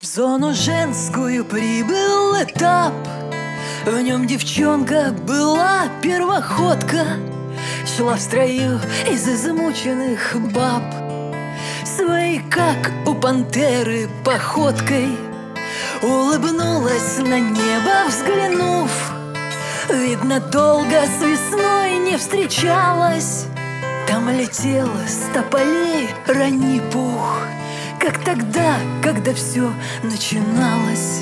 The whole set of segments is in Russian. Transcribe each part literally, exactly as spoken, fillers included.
В зону женскую прибыл этап. В нем девчонка была первоходка, шла в строю из измученных баб, своей, как у пантеры, походкой. Улыбнулась на небо, взглянув. Видно, долго с весной не встречалась. Там летел с тополей ранний пух, как тогда, когда все начиналось.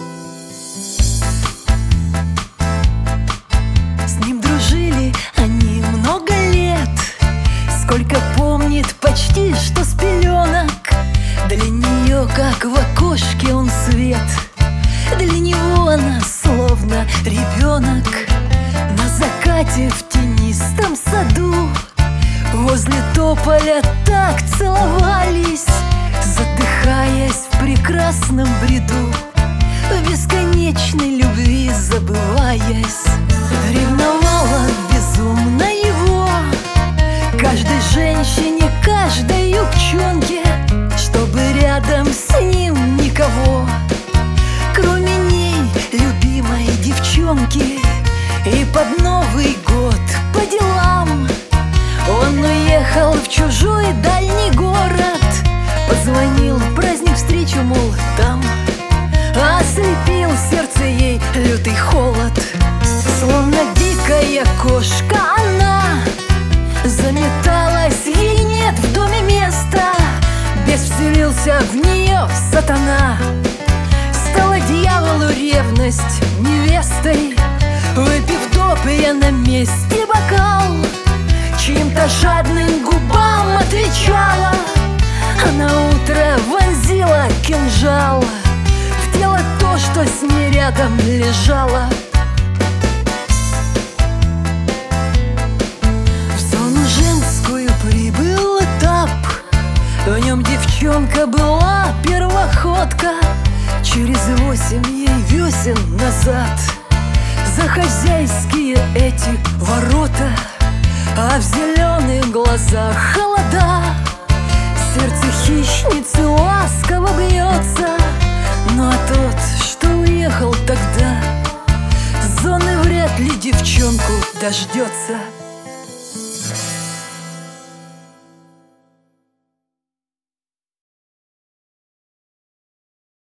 С ним дружили они много лет, сколько помнит, почти что с пеленок. Для нее, как в окошке, он свет, для него она словно ребенок. На закате в тенистом саду возле тополя так целовались, задыхаясь в прекрасном бреду, в бесконечной любви забываясь. Ревновала безумно его каждой женщине, каждой юбчонке, чтобы рядом с ним никого, кроме ней, любимой девчонки. И под Новый год по делам он уехал в чужой дальний город. Позвонил, праздник, встречу, мол, там. Ослепил сердце ей лютый холод. Словно дикая кошка она заметалась, ей нет в доме места. Бес вселился в нее сатана, стала дьяволу ревность невестой. Выпив доп, я на месте бокал чьим-то жадным губам отвечала, а на утро вонзила кинжал в тело то, что с ней рядом лежало. В зону женскую прибыл этап. В нем девчонка была первоходка. Через восемь ей весен назад за хозяйские эти ворота, а в зеленых глазах холода. Сердце хищницы ласково бьется, ну а тот, что уехал тогда, с зоны вряд ли девчонку дождется.